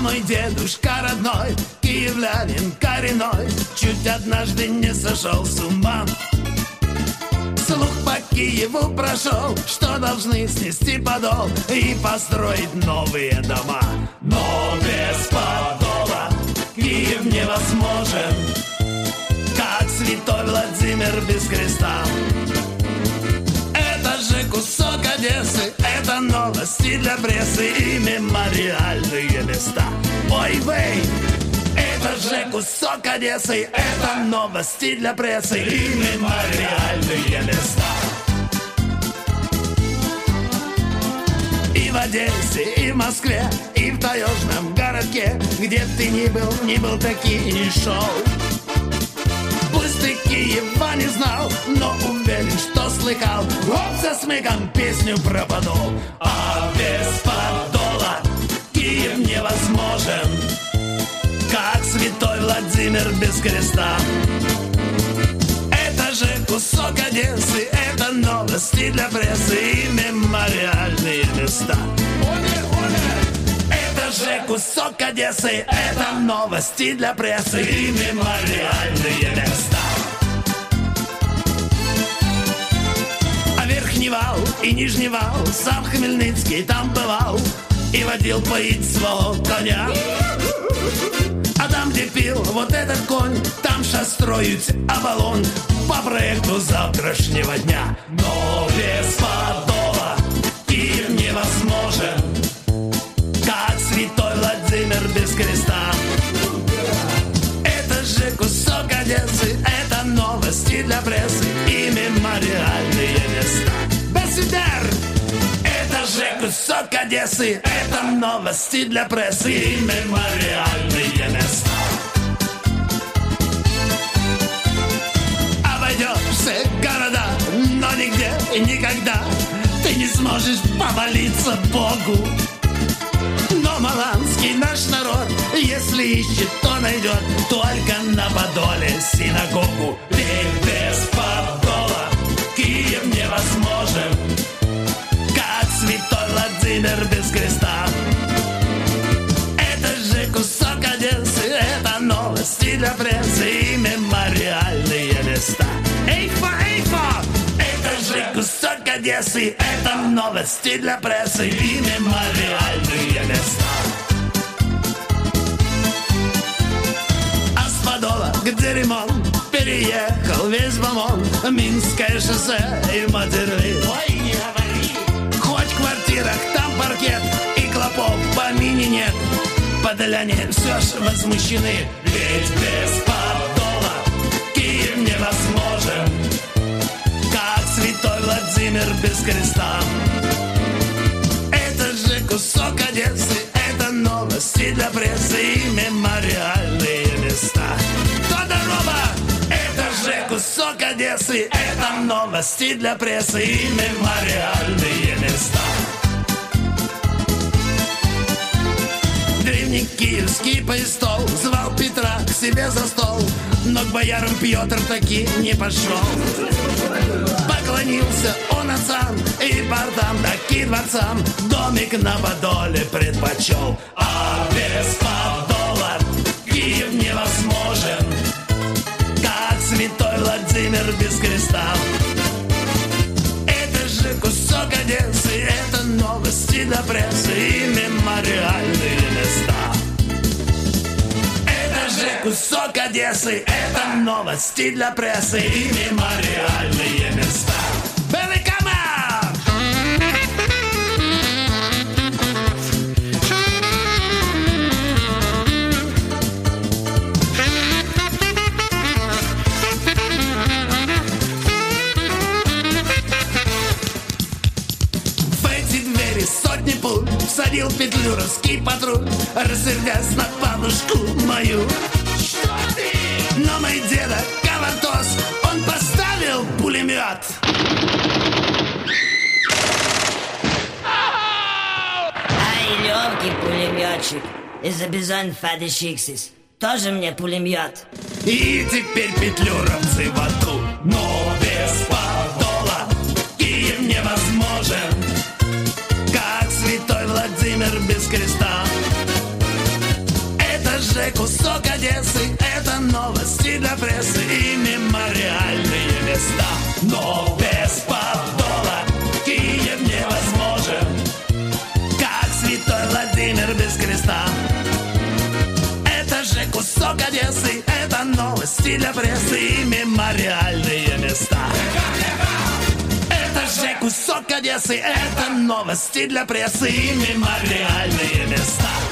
мой дедушка родной, киевлянин коренной, чуть однажды не сошел с ума. Слух по Киеву прошел, что должны снести подол и построить новые дома. Но без подола Киев невозможен, как святой Владимир без креста. Это же кусок Одессы, это новости для прессы и мемориальные места. Ой, вей! Это же кусок Одессы, это новости для прессы и мемориальные места. И в Одессе, и в Москве, и в таежном городке, где ты ни был таки не шел. Пусть ты Киева не знал, но уверен, что слыхал вот за смыком песню про подол. А без подола Киев невозможен, как святой Владимир без креста. Это же кусок Одессы, это новости для прессы и мемориальные места. Это же кусок Одессы, это новости для прессы и мемориальные места. А Верхний Вал и Нижний Вал, сам Хмельницкий там бывал и водил поить своего коня. А там, где пил вот этот конь, там сейчас строят Авалон по проекту завтрашнего дня. Но без подола Киев невозможен, как святой Владимир без креста. Это же кусок Одессы, это новости для прессы и мемориальные места. Беседер! Это же кусок Одессы, это новости для прессы и мемориальные места. Обойдешь все города, но нигде и никогда ты не сможешь помолиться Богу. Но маланский наш народ, если ищет, то найдет только на Подоле синагогу. Ведь без подола Киев невозможен, как святой Владимир без креста. Это же кусок Одессы, это новости для прессы и мемориальные места. Эйфа, эйфа! Это же кусок Одессы, это новости для прессы и мемориальные места. А с Подола, где ремонт, переехал весь Бомон, Минское шоссе и Матерли. Ой, не говори! Хоть в квартирах там паркет и клопов в помине нет. Подоляне все ж возмущены, ведь без подола Киев невозможен, как святой Владимир без креста. Это же кусок Одессы, это новости для прессы и мемориальные места. Тодорова! Это же кусок Одессы, это новости для прессы и мемориальные места. Древний киевский престол звал Петра к себе за стол, но к боярам Петр таки не пошел. Поклонился он отцам и портам, таки дворцам, домик на Подоле предпочел. А без подола Киев невозможен, как святой Владимир без креста. Это же кусок Одессы, это новости для прессы и мемориальные места. Это же кусок Одессы, это новости для прессы и мемориальные места. Великама! Сотни пуль всадил петлюровский патруль, рассердясь на бабушку мою. Что ты? Но мой деда Кавартос, он поставил пулемет. Ай, легкий пулеметчик из-за бизон Фадешиксис. Тоже мне пулемет. И теперь петлюровцы в аду, но без подола Киев невозможен, как святой Владимир без креста. Одессы — это новости для прессы и мемориальные места. Но без подола Киев невозможен, как святой Владимир без креста. Это же кусок Одессы, это новости для прессы и мемориальные места. Это же кусок Одессы, это новости для прессы и мемориальные места.